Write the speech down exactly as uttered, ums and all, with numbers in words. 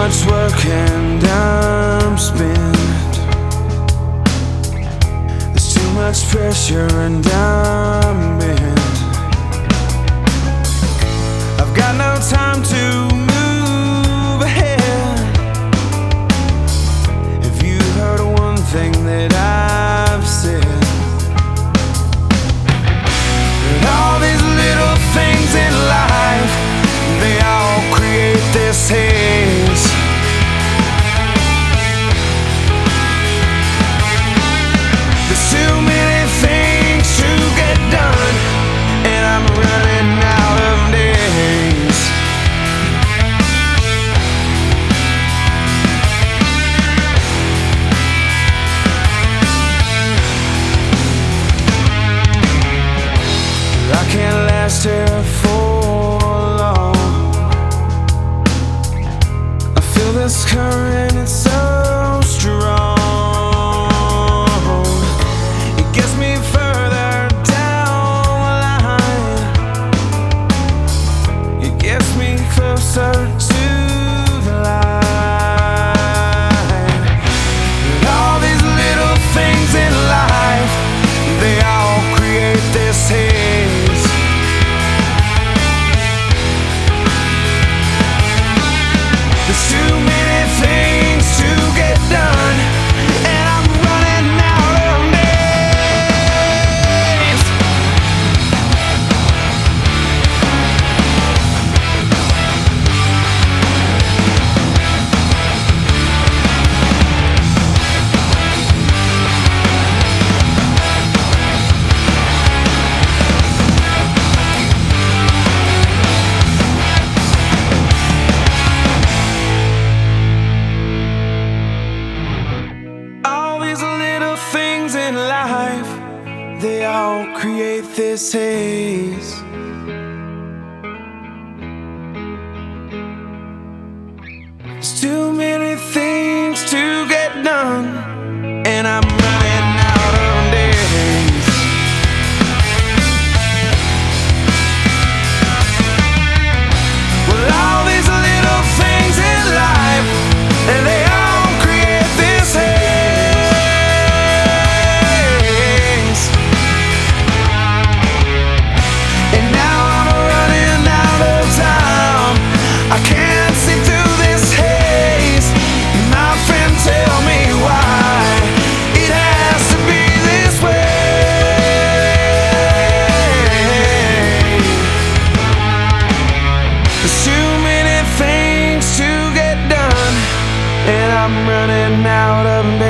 much work and I'm spent. There's too much pressure and I'm bent. I've got no time to move ahead. Have you heard of one thing that I've said? That all these little things in life, they all create this haze. There's too many things to get done, and I'm running out of days. I can't last here for long. I feel this current, it's so strong. It gets me further down the line. It gets me closer to the light. But all these little things in life, they all create this haze. There's too many things to get done, and I'm running out of days. All these little things in life, they all create this haze. There's too many things to get done, and I'm running out of days. Well, all these little things in life, and they all create this haze. And now I'm running out of time. I can't see through this haze. My friend, tell me why it has to be this way. There's too many things to get done, and I'm running out of